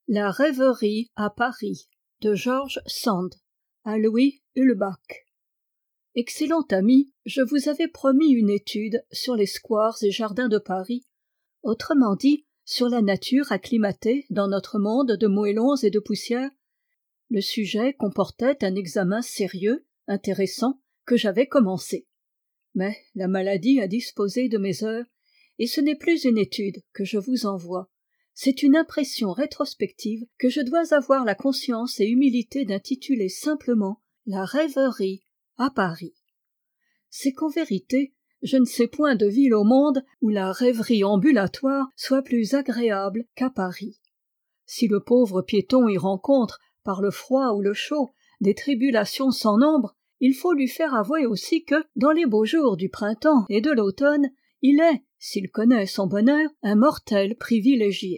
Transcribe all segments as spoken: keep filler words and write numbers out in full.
La rêverie à Paris de George Sand à Louis Ulbach. Excellent ami, je vous avais promis une étude sur les squares et jardins de Paris, autrement dit, sur la nature acclimatée dans notre monde de moellons et de poussière. Le sujet comportait un examen sérieux, intéressant, que j'avais commencé. Mais la maladie a disposé de mes heures, et ce n'est plus une étude que je vous envoie. C'est une impression rétrospective que je dois avoir la conscience et humilité d'intituler simplement « La rêverie à Paris ». C'est qu'en vérité, je ne sais point de ville au monde où la rêverie ambulatoire soit plus agréable qu'à Paris. Si le pauvre piéton y rencontre, par le froid ou le chaud, des tribulations sans nombre, il faut lui faire avouer aussi que, dans les beaux jours du printemps et de l'automne, il est, s'il connaît son bonheur, un mortel privilégié.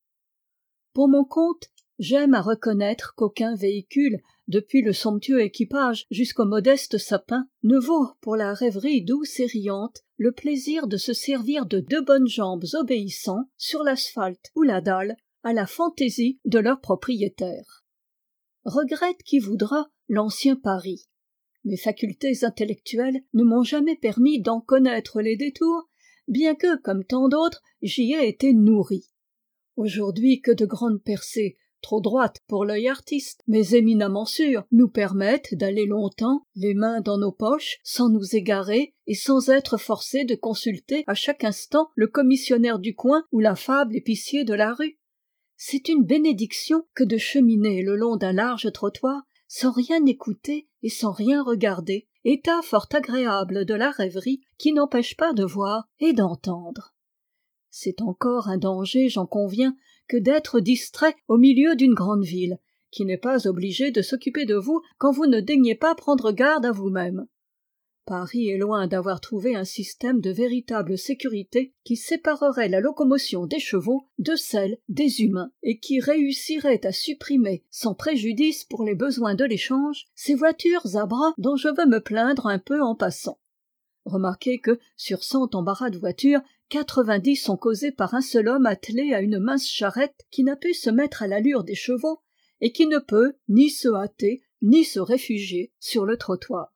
Pour mon compte, j'aime à reconnaître qu'aucun véhicule, depuis le somptueux équipage jusqu'au modeste sapin, ne vaut pour la rêverie douce et riante le plaisir de se servir de deux bonnes jambes obéissant sur l'asphalte ou la dalle à la fantaisie de leur propriétaire. Regrette qui voudra l'ancien Paris. Mes facultés intellectuelles ne m'ont jamais permis d'en connaître les détours, bien que, comme tant d'autres, j'y ai été nourri. Aujourd'hui que de grandes percées, trop droites pour l'œil artiste, mais éminemment sûres, nous permettent d'aller longtemps, les mains dans nos poches, sans nous égarer et sans être forcés de consulter à chaque instant le commissionnaire du coin ou l'affable épicier de la rue. C'est une bénédiction que de cheminer le long d'un large trottoir, sans rien écouter et sans rien regarder, état fort agréable de la rêverie qui n'empêche pas de voir et d'entendre. C'est encore un danger, j'en conviens, que d'être distrait au milieu d'une grande ville, qui n'est pas obligée de s'occuper de vous quand vous ne daignez pas prendre garde à vous-même. Paris est loin d'avoir trouvé un système de véritable sécurité qui séparerait la locomotion des chevaux de celle des humains et qui réussirait à supprimer, sans préjudice pour les besoins de l'échange, ces voitures à bras dont je veux me plaindre un peu en passant. Remarquez que, sur cent embarras de voitures, quatre-vingt-dix sont causés par un seul homme attelé à une mince charrette qui n'a pu se mettre à l'allure des chevaux et qui ne peut ni se hâter ni se réfugier sur le trottoir.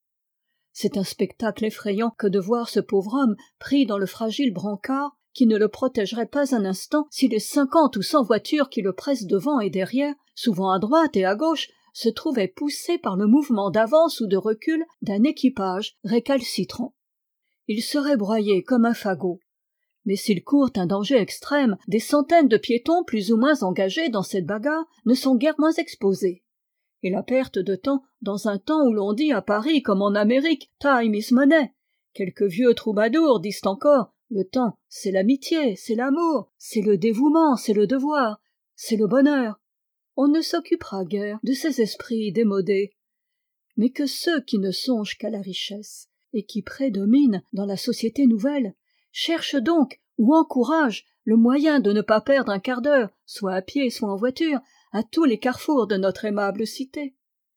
C'est un spectacle effrayant que de voir ce pauvre homme pris dans le fragile brancard qui ne le protégerait pas un instant si les cinquante ou cent voitures qui le pressent devant et derrière, souvent à droite et à gauche, se trouvaient poussées par le mouvement d'avance ou de recul d'un équipage récalcitrant. Il serait broyé comme un fagot. Mais s'il court un danger extrême, des centaines de piétons plus ou moins engagés dans cette bagarre ne sont guère moins exposés. Et la perte de temps, dans un temps où l'on dit à Paris comme en Amérique « time is money », quelques vieux troubadours disent encore « le temps, c'est l'amitié, c'est l'amour, c'est le dévouement, c'est le devoir, c'est le bonheur ». On ne s'occupera guère de ces esprits démodés. Mais que ceux qui ne songent qu'à la richesse et qui prédominent dans la société nouvelle cherchent donc ou encouragent le moyen de ne pas perdre un quart d'heure, soit à pied, soit en voiture, à tous les carrefours de notre aimable cité.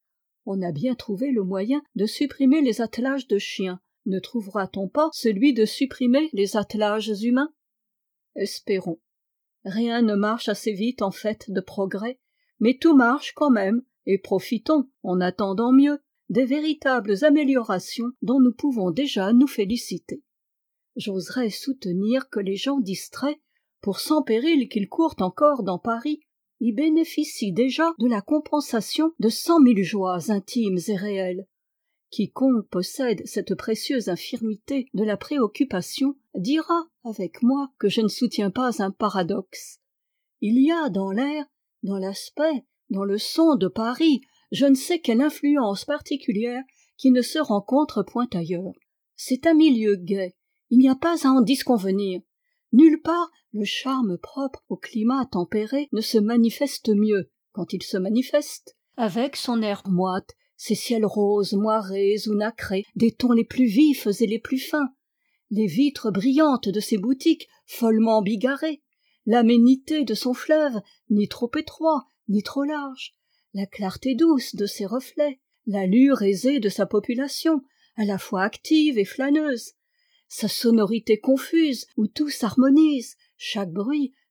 On a bien trouvé le moyen de supprimer les attelages de chiens. Ne trouvera-t-on pas celui de supprimer les attelages humains? Espérons. Rien ne marche assez vite en fait de progrès, mais tout marche quand même, et profitons, en attendant mieux, des véritables améliorations dont nous pouvons déjà nous féliciter. J'oserais soutenir que les gens distraits, pour sans péril qu'ils courent encore dans Paris, y bénéficient déjà de la compensation de cent mille joies intimes et réelles. Quiconque possède cette précieuse infirmité de la préoccupation dira avec moi que je ne soutiens pas un paradoxe. Il y a dans l'air, dans l'aspect, dans le son de Paris, je ne sais quelle influence particulière qui ne se rencontre point ailleurs. C'est un milieu gai, il n'y a pas à en disconvenir. Nulle part le charme propre au climat tempéré ne se manifeste mieux, quand il se manifeste, avec son air moite, ses ciels roses, moirés ou nacrés, des tons les plus vifs et les plus fins, les vitres brillantes de ses boutiques follement bigarrées, l'aménité de son fleuve, ni trop étroit, ni trop large, la clarté douce de ses reflets, l'allure aisée de sa population, à la fois active et flâneuse, sa sonorité confuse où tout s'harmonise, chaque bruit,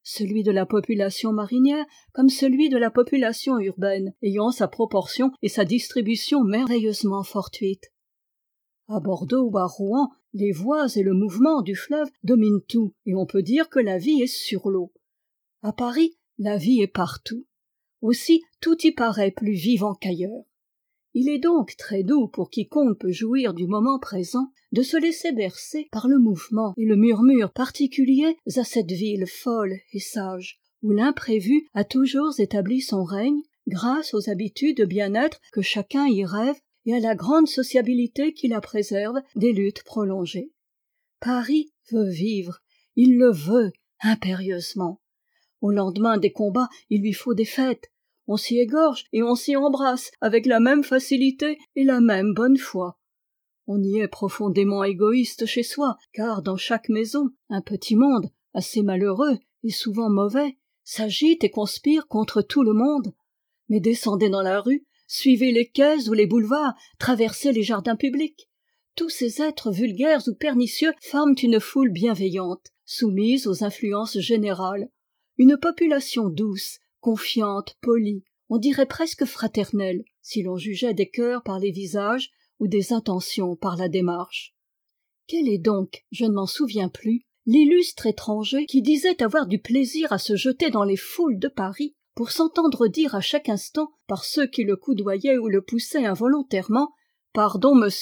celui de la population marinière comme celui de la population urbaine, ayant sa proportion et sa distribution merveilleusement fortuites. À Bordeaux ou à Rouen, les voies et le mouvement du fleuve dominent tout, et on peut dire que la vie est sur l'eau. À Paris, la vie est partout. Aussi, tout y paraît plus vivant qu'ailleurs. Il est donc très doux pour quiconque peut jouir du moment présent de se laisser bercer par le mouvement et le murmure particuliers à cette ville folle et sage, où l'imprévu a toujours établi son règne, grâce aux habitudes de bien-être que chacun y rêve et à la grande sociabilité qui la préserve des luttes prolongées. Paris veut vivre, il le veut impérieusement. Au lendemain des combats, il lui faut des fêtes. On s'y égorge et on s'y embrasse avec la même facilité et la même bonne foi. On y est profondément égoïste chez soi, car dans chaque maison, un petit monde, assez malheureux et souvent mauvais, s'agite et conspire contre tout le monde. Mais descendez dans la rue, suivez les quais ou les boulevards, traversez les jardins publics. Tous ces êtres vulgaires ou pernicieux forment une foule bienveillante, soumise aux influences générales. Une population douce, confiante, polie, on dirait presque fraternelle, si l'on jugeait des cœurs par les visages ou des intentions par la démarche. Quel est donc, je ne m'en souviens plus, l'illustre étranger qui disait avoir du plaisir à se jeter dans les foules de Paris pour s'entendre dire à chaque instant par ceux qui le coudoyaient ou le poussaient involontairement « Pardon, monsieur ».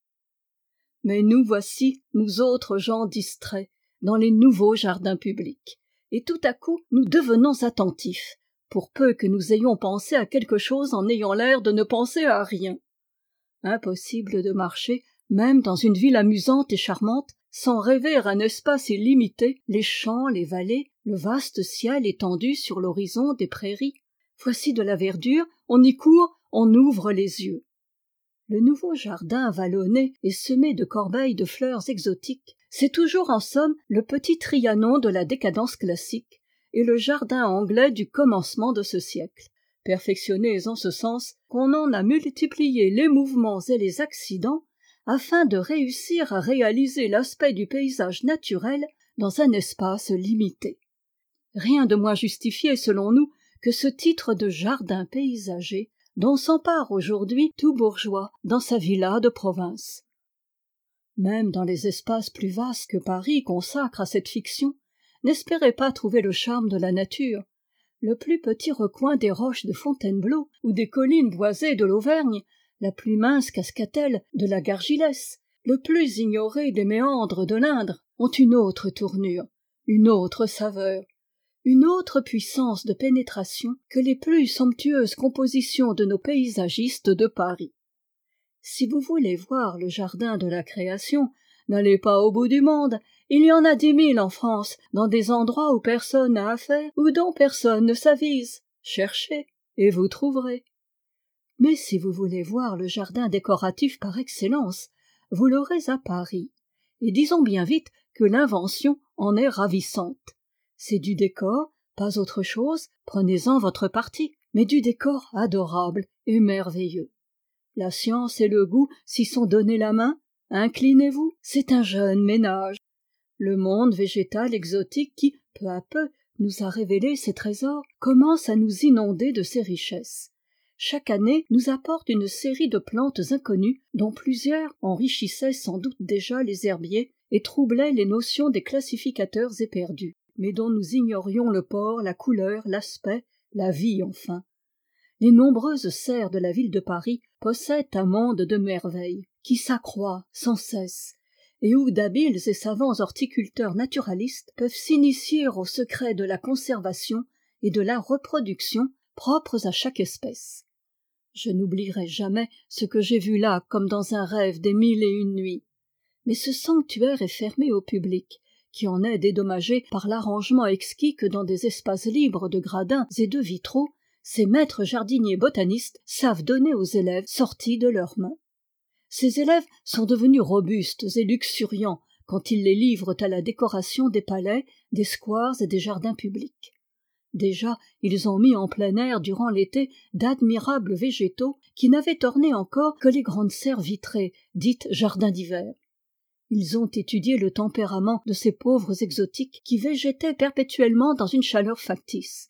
Mais nous voici, nous autres gens distraits, dans les nouveaux jardins publics. Et tout à coup nous devenons attentifs, pour peu que nous ayons pensé à quelque chose en ayant l'air de ne penser à rien. Impossible de marcher, même dans une ville amusante et charmante, sans rêver un espace illimité, les champs, les vallées, le vaste ciel étendu sur l'horizon des prairies. Voici de la verdure, on y court, on ouvre les yeux. Le nouveau jardin vallonné et semé de corbeilles de fleurs exotiques, c'est toujours en somme le petit Trianon de la décadence classique et le jardin anglais du commencement de ce siècle, perfectionnés en ce sens qu'on en a multiplié les mouvements et les accidents afin de réussir à réaliser l'aspect du paysage naturel dans un espace limité. Rien de moins justifié selon nous que ce titre de jardin paysager dont s'empare aujourd'hui tout bourgeois dans sa villa de province. Même dans les espaces plus vastes que Paris consacre à cette fiction, n'espérez pas trouver le charme de la nature. Le plus petit recoin des roches de Fontainebleau ou des collines boisées de l'Auvergne, la plus mince cascatelle de la Gargilesse, le plus ignoré des méandres de l'Indre, ont une autre tournure, une autre saveur, une autre puissance de pénétration que les plus somptueuses compositions de nos paysagistes de Paris. Si vous voulez voir le jardin de la création, n'allez pas au bout du monde, il y en a dix mille en France, dans des endroits où personne n'a affaire ou dont personne ne s'avise. Cherchez, et vous trouverez. Mais si vous voulez voir le jardin décoratif par excellence, vous l'aurez à Paris. Et disons bien vite que l'invention en est ravissante. C'est du décor, pas autre chose, prenez-en votre parti, mais du décor adorable et merveilleux. La science et le goût s'y sont donné la main, inclinez-vous, c'est un jeune ménage. Le monde végétal exotique qui, peu à peu, nous a révélé ses trésors, commence à nous inonder de ses richesses. Chaque année nous apporte une série de plantes inconnues dont plusieurs enrichissaient sans doute déjà les herbiers et troublaient les notions des classificateurs éperdus, mais dont nous ignorions le port, la couleur, l'aspect, la vie enfin. Les nombreuses serres de la ville de Paris possèdent un monde de merveilles qui s'accroît sans cesse et où d'habiles et savants horticulteurs naturalistes peuvent s'initier aux secrets de la conservation et de la reproduction propres à chaque espèce. Je n'oublierai jamais ce que j'ai vu là comme dans un rêve des mille et une nuits. Mais ce sanctuaire est fermé au public, qui en est dédommagé par l'arrangement exquis que dans des espaces libres de gradins et de vitraux, ces maîtres jardiniers botanistes savent donner aux élèves sortis de leurs mains. Ces élèves sont devenus robustes et luxuriants quand ils les livrent à la décoration des palais, des squares et des jardins publics. Déjà, ils ont mis en plein air durant l'été d'admirables végétaux qui n'avaient orné encore que les grandes serres vitrées, dites jardins d'hiver. Ils ont étudié le tempérament de ces pauvres exotiques qui végétaient perpétuellement dans une chaleur factice.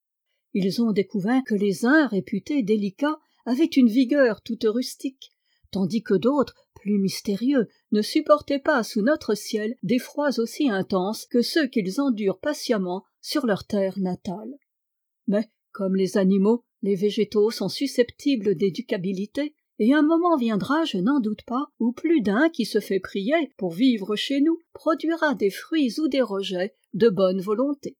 Ils ont découvert que les uns, réputés délicats, avaient une vigueur toute rustique, tandis que d'autres, plus mystérieux, ne supportaient pas sous notre ciel des froids aussi intenses que ceux qu'ils endurent patiemment sur leur terre natale. Mais, comme les animaux, les végétaux sont susceptibles d'éducabilité, et un moment viendra, je n'en doute pas, où plus d'un qui se fait prier pour vivre chez nous produira des fruits ou des rejets de bonne volonté.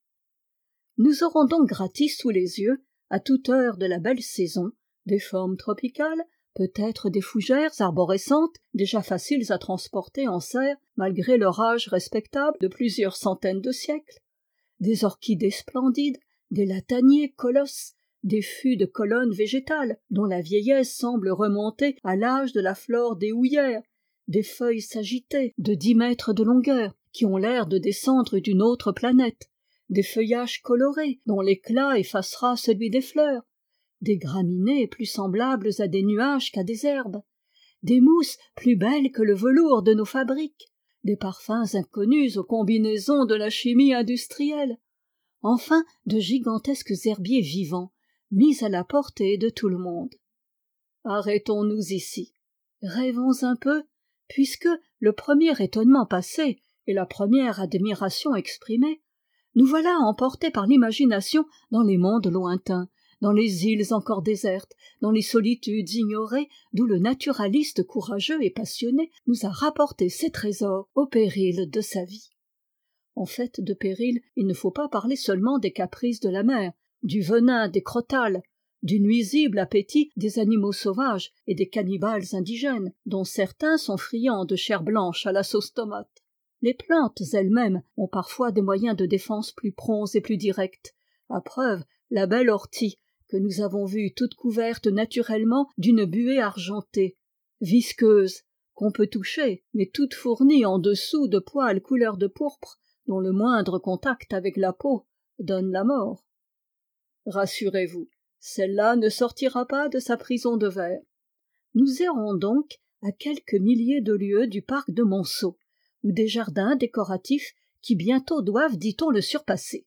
Nous aurons donc gratis sous les yeux, à toute heure de la belle saison, des formes tropicales, peut-être des fougères arborescentes, déjà faciles à transporter en serre, malgré leur âge respectable de plusieurs centaines de siècles, des orchidées splendides, des lataniers colosses, des fûts de colonnes végétales, dont la vieillesse semble remonter à l'âge de la flore des houillères, des feuilles s'agiter de dix mètres de longueur, qui ont l'air de descendre d'une autre planète, des feuillages colorés, dont l'éclat effacera celui des fleurs, des graminées plus semblables à des nuages qu'à des herbes, des mousses plus belles que le velours de nos fabriques, des parfums inconnus aux combinaisons de la chimie industrielle, enfin de gigantesques herbiers vivants, mis à la portée de tout le monde. Arrêtons-nous ici. Rêvons un peu, puisque, le premier étonnement passé et la première admiration exprimée, nous voilà emportés par l'imagination dans les mondes lointains, dans les îles encore désertes, dans les solitudes ignorées d'où le naturaliste courageux et passionné nous a rapporté ses trésors au péril de sa vie. En fait de péril, il ne faut pas parler seulement des caprices de la mer, du venin des crotales, du nuisible appétit des animaux sauvages et des cannibales indigènes, dont certains sont friands de chair blanche à la sauce tomate. Les plantes elles-mêmes ont parfois des moyens de défense plus prompts et plus directs. À preuve, la belle ortie, que nous avons vue toute couverte naturellement d'une buée argentée, visqueuse, qu'on peut toucher, mais toute fournie en dessous de poils couleur de pourpre, dont le moindre contact avec la peau donne la mort. Rassurez-vous, celle-là ne sortira pas de sa prison de verre. Nous errons donc à quelques milliers de lieues du parc de Monceau, ou des jardins décoratifs qui bientôt doivent, dit-on, le surpasser.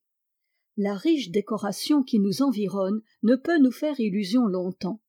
La riche décoration qui nous environne ne peut nous faire illusion longtemps.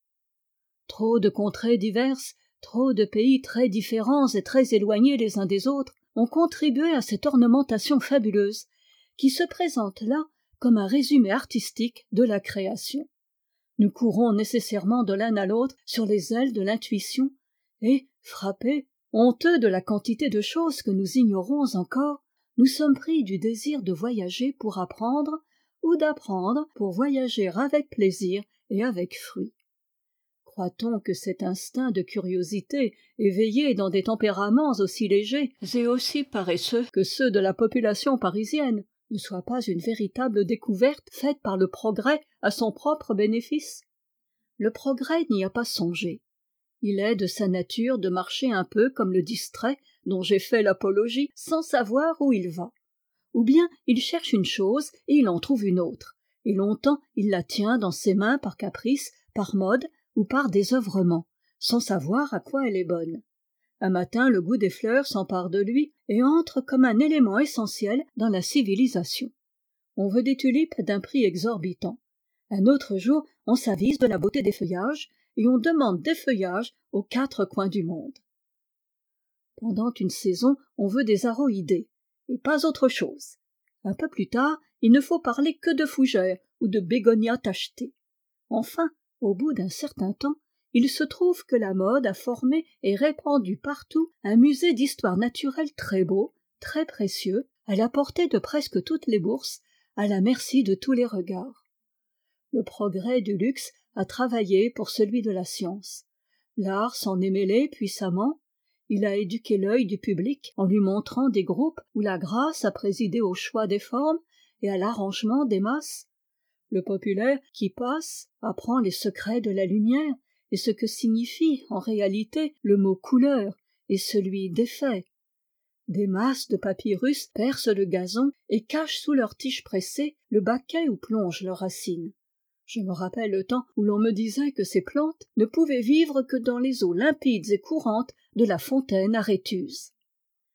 Trop de contrées diverses, trop de pays très différents et très éloignés les uns des autres ont contribué à cette ornementation fabuleuse qui se présente là comme un résumé artistique de la création. Nous courons nécessairement de l'un à l'autre sur les ailes de l'intuition et, frappés, honteux de la quantité de choses que nous ignorons encore, nous sommes pris du désir de voyager pour apprendre ou d'apprendre pour voyager avec plaisir et avec fruit. Croit-on que cet instinct de curiosité, éveillé dans des tempéraments aussi légers et aussi paresseux que ceux de la population parisienne, ne soit pas une véritable découverte faite par le progrès à son propre bénéfice? Le progrès n'y a pas songé. Il est de sa nature de marcher un peu comme le distrait dont j'ai fait l'apologie sans savoir où il va. Ou bien il cherche une chose et il en trouve une autre, et longtemps il la tient dans ses mains par caprice, par mode ou par désœuvrement, sans savoir à quoi elle est bonne. Un matin, le goût des fleurs s'empare de lui et entre comme un élément essentiel dans la civilisation. On veut des tulipes d'un prix exorbitant. Un autre jour, on s'avise de la beauté des feuillages et on demande des feuillages aux quatre coins du monde. Pendant une saison, on veut des aroïdés, et pas autre chose. Un peu plus tard, il ne faut parler que de fougères ou de bégonias tachetées. Enfin, au bout d'un certain temps, il se trouve que la mode a formé et répandu partout un musée d'histoire naturelle très beau, très précieux, à la portée de presque toutes les bourses, à la merci de tous les regards. Le progrès du luxe a travaillé pour celui de la science. L'art s'en est mêlé puissamment. Il a éduqué l'œil du public en lui montrant des groupes où la grâce a présidé au choix des formes et à l'arrangement des masses. Le populaire qui passe apprend les secrets de la lumière et ce que signifie en réalité le mot couleur et celui d'effet. Des masses de papyrus percent le gazon et cachent sous leurs tiges pressées le baquet où plongent leurs racines. Je me rappelle le temps où l'on me disait que ces plantes ne pouvaient vivre que dans les eaux limpides et courantes de la fontaine à Rhétuse.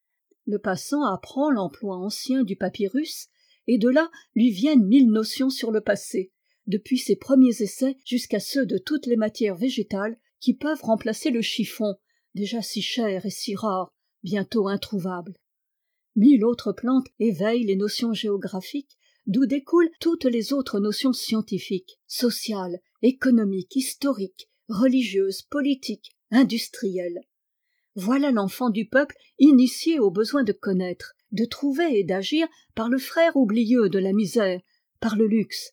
Le passant apprend l'emploi ancien du papyrus, et de là lui viennent mille notions sur le passé, depuis ses premiers essais jusqu'à ceux de toutes les matières végétales qui peuvent remplacer le chiffon, déjà si cher et si rare, bientôt introuvable. Mille autres plantes éveillent les notions géographiques, d'où découlent toutes les autres notions scientifiques, sociales, économiques, historiques, religieuses, politiques, industrielles. Voilà l'enfant du peuple initié au besoin de connaître, de trouver et d'agir par le frère oublieux de la misère, par le luxe.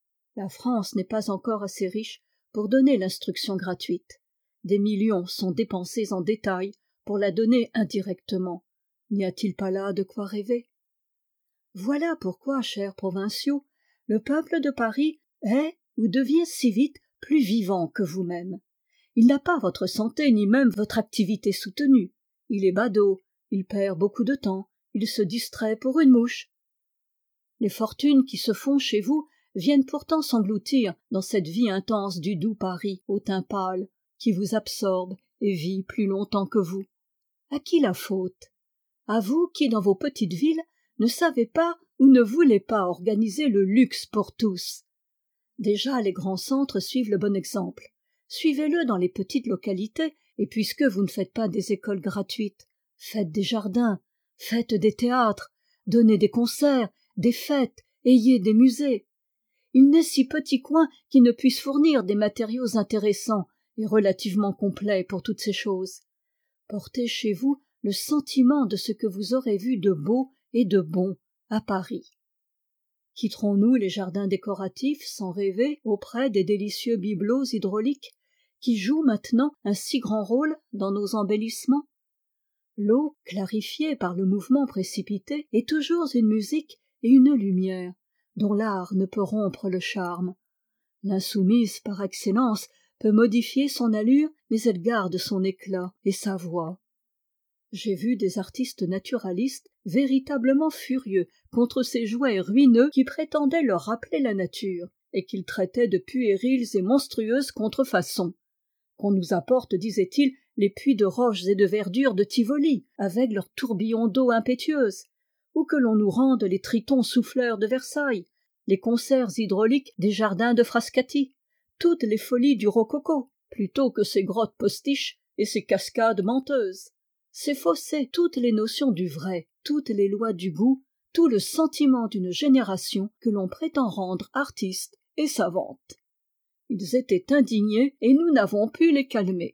La France n'est pas encore assez riche pour donner l'instruction gratuite. Des millions sont dépensés en détail pour la donner indirectement. N'y a-t-il pas là de quoi rêver? Voilà pourquoi, chers provinciaux, le peuple de Paris est ou devient si vite plus vivant que vous-même. Il n'a pas votre santé ni même votre activité soutenue. Il est badaud, il perd beaucoup de temps, il se distrait pour une mouche. Les fortunes qui se font chez vous viennent pourtant s'engloutir dans cette vie intense du doux Paris au teint pâle, qui vous absorbe et vit plus longtemps que vous. À qui la faute? À vous qui, dans vos petites villes, ne savez pas ou ne voulez pas organiser le luxe pour tous. Déjà les grands centres suivent le bon exemple. Suivez-le dans les petites localités, et puisque vous ne faites pas des écoles gratuites, faites des jardins, faites des théâtres, donnez des concerts, des fêtes, ayez des musées. Il n'est si petit coin qui ne puisse fournir des matériaux intéressants et relativement complets pour toutes ces choses. Portez chez vous le sentiment de ce que vous aurez vu de beau et de bon à Paris. Quitterons-nous les jardins décoratifs sans rêver auprès des délicieux bibelots hydrauliques qui jouent maintenant un si grand rôle dans nos embellissements? L'eau, clarifiée par le mouvement précipité, est toujours une musique et une lumière dont l'art ne peut rompre le charme. L'insoumise par excellence peut modifier son allure, mais elle garde son éclat et sa voix. J'ai vu des artistes naturalistes véritablement furieux contre ces jouets ruineux qui prétendaient leur rappeler la nature et qu'ils traitaient de puériles et monstrueuses contrefaçons. Qu'on nous apporte, disaient-ils, les puits de roches et de verdure de Tivoli, avec leurs tourbillons d'eau impétueuse, ou que l'on nous rende les tritons souffleurs de Versailles, les concerts hydrauliques des jardins de Frascati, toutes les folies du rococo, plutôt que ces grottes postiches et ces cascades menteuses. C'est fausser toutes les notions du vrai, toutes les lois du goût, tout le sentiment d'une génération que l'on prétend rendre artiste et savante. Ils étaient indignés et nous n'avons pu les calmer.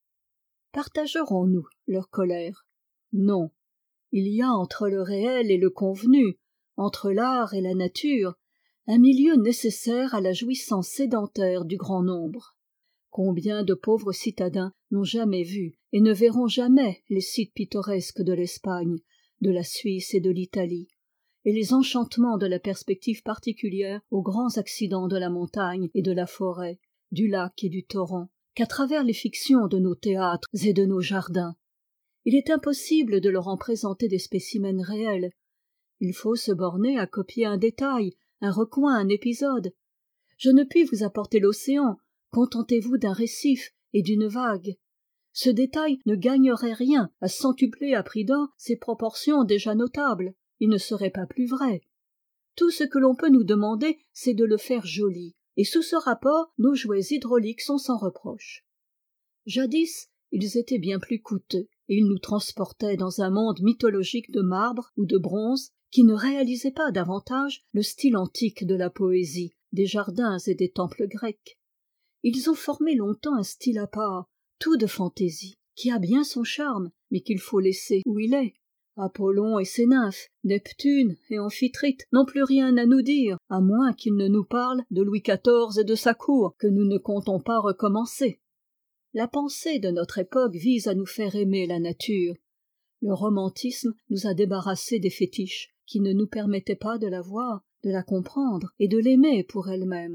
Partagerons-nous leur colère? Non. Il y a entre le réel et le convenu, entre l'art et la nature, un milieu nécessaire à la jouissance sédentaire du grand nombre. Combien de pauvres citadins n'ont jamais vu et ne verront jamais les sites pittoresques de l'Espagne, de la Suisse et de l'Italie, et les enchantements de la perspective particulière aux grands accidents de la montagne et de la forêt, du lac et du torrent, qu'à travers les fictions de nos théâtres et de nos jardins. Il est impossible de leur en présenter des spécimens réels. Il faut se borner à copier un détail, un recoin, un épisode. Je ne puis vous apporter l'océan, contentez-vous d'un récif et d'une vague. Ce détail ne gagnerait rien à centupler à prix d'or ses proportions déjà notables. Il ne serait pas plus vrai. Tout ce que l'on peut nous demander, c'est de le faire joli, et sous ce rapport, nos jouets hydrauliques sont sans reproche. Jadis, ils étaient bien plus coûteux, et ils nous transportaient dans un monde mythologique de marbre ou de bronze qui ne réalisait pas davantage le style antique de la poésie, des jardins et des temples grecs. Ils ont formé longtemps un style à part, tout de fantaisie, qui a bien son charme, mais qu'il faut laisser où il est. Apollon et ses nymphes, Neptune et Amphitrite n'ont plus rien à nous dire, à moins qu'ils ne nous parlent de Louis quatorze et de sa cour, que nous ne comptons pas recommencer. La pensée de notre époque vise à nous faire aimer la nature. Le romantisme nous a débarrassés des fétiches, qui ne nous permettaient pas de la voir, de la comprendre et de l'aimer pour elle-même.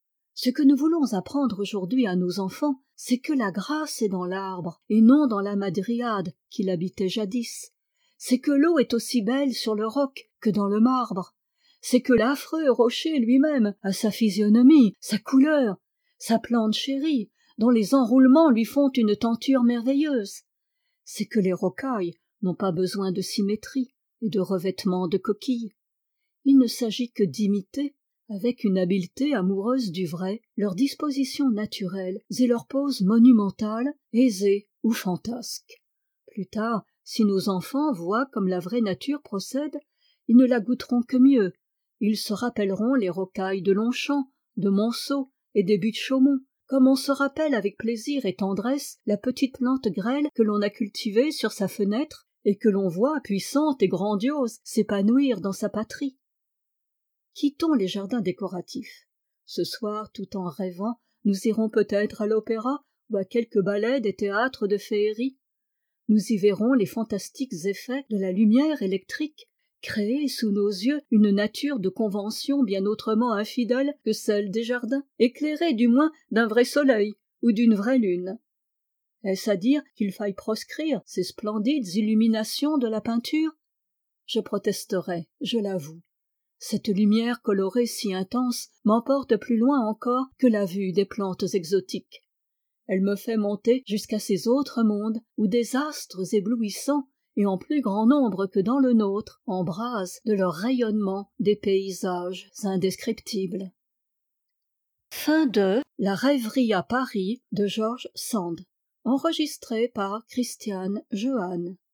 Ce que nous voulons apprendre aujourd'hui à nos enfants, c'est que la grâce est dans l'arbre, et non dans la madriade qui l'habitait jadis. C'est que l'eau est aussi belle sur le roc que dans le marbre. C'est que l'affreux rocher lui-même a sa physionomie, sa couleur, sa plante chérie, dont les enroulements lui font une tenture merveilleuse. C'est que les rocailles, n'ont pas besoin de symétrie et de revêtement de coquilles. Il ne s'agit que d'imiter, avec une habileté amoureuse du vrai, leurs dispositions naturelles et leurs poses monumentales, aisées ou fantasques. Plus tard, si nos enfants voient comme la vraie nature procède, ils ne la goûteront que mieux. Ils se rappelleront les rocailles de Longchamp, de Monceau et des buttes Chaumont, comme on se rappelle avec plaisir et tendresse la petite plante grêle que l'on a cultivée sur sa fenêtre et que l'on voit puissante et grandiose s'épanouir dans sa patrie. Quittons les jardins décoratifs. Ce soir, tout en rêvant, nous irons peut-être à l'opéra ou à quelque ballet des théâtres de féerie. Nous y verrons les fantastiques effets de la lumière électrique, créer sous nos yeux une nature de convention bien autrement infidèle que celle des jardins, éclairée du moins d'un vrai soleil ou d'une vraie lune. Est-ce à dire qu'il faille proscrire ces splendides illuminations de la peinture? Je protesterai, je l'avoue. Cette lumière colorée si intense m'emporte plus loin encore que la vue des plantes exotiques. Elle me fait monter jusqu'à ces autres mondes où des astres éblouissants et en plus grand nombre que dans le nôtre embrasent de leur rayonnement des paysages indescriptibles. Fin de La rêverie à Paris de George Sand. Enregistré par Christiane Jehanne.